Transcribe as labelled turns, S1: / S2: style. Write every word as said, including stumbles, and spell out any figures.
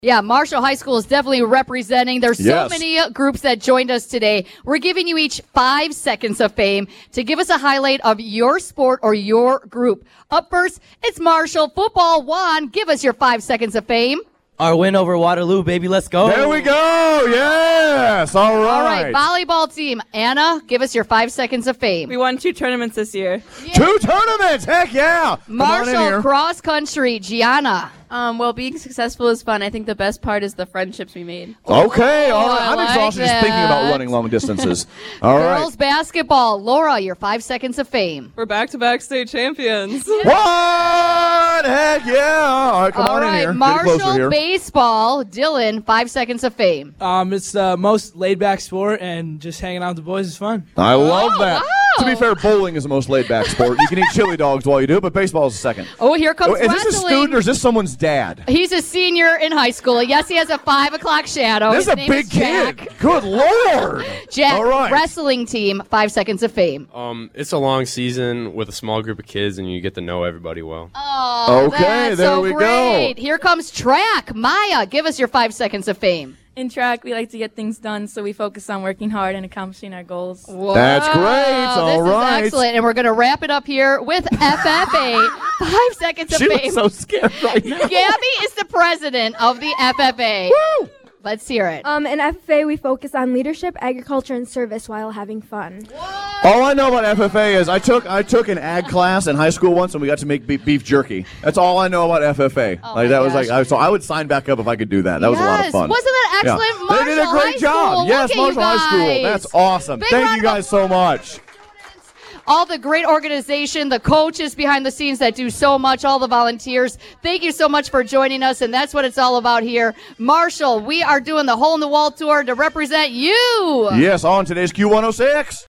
S1: Yeah, Marshall High School is definitely representing. There's so
S2: Yes.
S1: many uh, groups that joined us today. We're giving you each five seconds of fame to give us a highlight of your sport or your group. Up first, it's Marshall Football. Juan, give us your five seconds of fame.
S3: Our win over Waterloo, baby. Let's go.
S2: There we go. Yes. All right.
S1: All right, volleyball team. Anna, give us your five seconds of fame.
S4: We won two tournaments this year.
S2: Two tournaments. Heck yeah. Come on in
S1: Marshall
S2: here.
S1: Cross Country. Gianna.
S4: Um, well, being successful is fun. I think the best part is the friendships we made.
S2: Okay. All right.
S1: I
S2: I'm
S1: like
S2: exhausted just thinking about
S1: that.
S2: running long distances. All right.
S1: Girls basketball. Laura, your five seconds of fame.
S4: We're back-to-back state champions.
S2: What? Heck yeah. All right. Come
S1: All
S2: on in
S1: right,
S2: here. Get
S1: Marshall
S2: closer here.
S1: baseball. Dylan, five seconds of fame.
S5: Um, it's the most laid-back sport, and just hanging out with the boys is fun.
S2: I love
S1: Oh,
S2: that.
S1: wow.
S2: To be fair, bowling is the most laid-back sport. You can eat chili dogs while you do it, but baseball is second.
S1: Oh, here comes
S2: Oh, is
S1: wrestling.
S2: this a student or is this someone's dad?
S1: He's a senior in high school. Yes, he has a five o'clock shadow.
S2: This is
S1: His
S2: a
S1: name
S2: big
S1: is Jack.
S2: kid. Good Lord.
S1: Jack,
S2: All right.
S1: wrestling team, five seconds of fame.
S6: Um, it's a long season with a small group of kids, and you get to know everybody well.
S1: Oh,
S2: Okay,
S1: that's
S2: there
S1: so
S2: we go.
S1: great. Here comes track. Maya, give us your five seconds of fame.
S4: In track, we like to get things done, so we focus on working hard and accomplishing our goals.
S2: That's great.
S1: Wow,
S2: All
S1: this
S2: right.
S1: is excellent. And we're going to wrap it up here with F F A. Five seconds of
S2: She
S1: fame.
S2: looks so scared right now.
S1: Gabby is the president of the F F A.
S2: Woo!
S1: Let's hear it.
S7: Um, in F F A, we focus on leadership, agriculture, and service while having fun.
S2: All I know about F F A is I took I took an ag class in high school once, and we got to make beef, beef jerky. That's all I know about F F A.
S1: Oh
S2: like
S1: my
S2: that was
S1: gosh.
S2: like I, so I would sign back up if I could do that. That was a lot of
S1: Yes.
S2: fun.
S1: Wasn't that
S2: Yeah.
S1: excellent?
S2: They did a
S1: Marshall
S2: great
S1: High
S2: job.
S1: School.
S2: Yes,
S1: Look at
S2: Marshall
S1: you
S2: High School.
S1: guys.
S2: That's awesome.
S1: Big
S2: Thank
S1: round
S2: you
S1: of
S2: guys so much.
S1: All the great organization, the coaches behind the scenes that do so much, all the volunteers. Thank you so much for joining us, and that's what it's all about here. Marshall, we are doing the Hole in the Wall tour to represent you.
S2: Yes, on today's Q one oh six.